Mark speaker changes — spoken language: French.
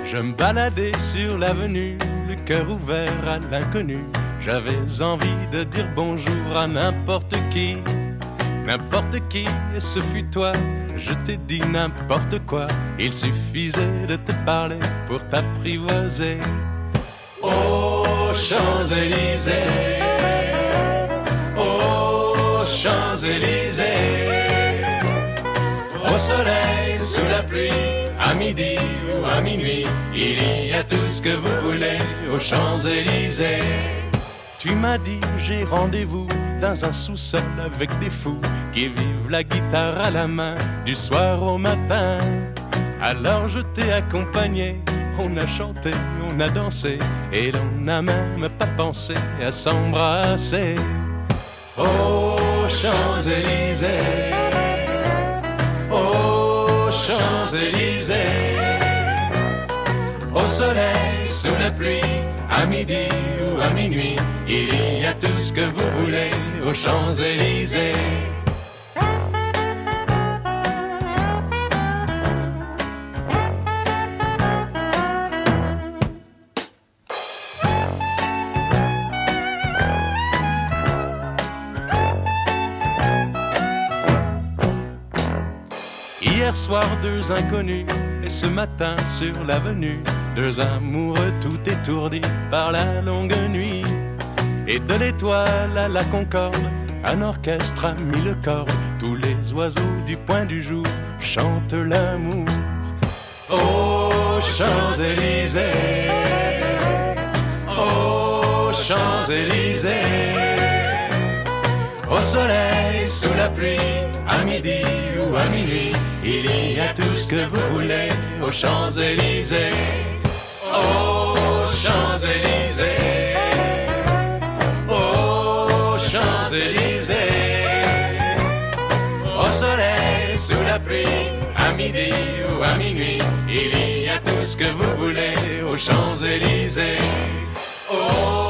Speaker 1: Je me baladais sur l'avenue, le cœur ouvert à l'inconnu. J'avais envie de dire bonjour à n'importe qui, et ce fut toi. Je t'ai dit n'importe quoi, il suffisait de te parler pour t'apprivoiser. Aux Champs-Élysées, aux Champs-Élysées, au soleil, sous la pluie, à midi ou à minuit, il y a tout ce que vous voulez aux Champs-Élysées. Tu m'as dit j'ai rendez-vous dans un sous-sol avec des fous qui vivent la guitare à la main du soir au matin. Alors je t'ai accompagné, on a chanté, on a dansé et l'on n'a même pas pensé à s'embrasser. Aux Champs-Élysées, aux Champs-Élysées, au soleil, sous la pluie, à midi ou à minuit, il y a tout ce que vous voulez aux Champs-Élysées. Hier soir, deux inconnus, et ce matin sur l'avenue, deux amoureux tout étourdis par la longue nuit. Et de l'étoile à la Concorde, un orchestre a mis le corps. Tous les oiseaux du point du jour chantent l'amour. Aux Champs-Élysées, aux Champs-Élysées, au soleil, sous la pluie, à midi ou à minuit, il y a tout ce que vous voulez aux Champs-Élysées. Aux Champs-Élysées, aux Champs-Élysées, au soleil, sous la pluie, à midi ou à minuit, il y a tout ce que vous voulez aux Champs-Élysées.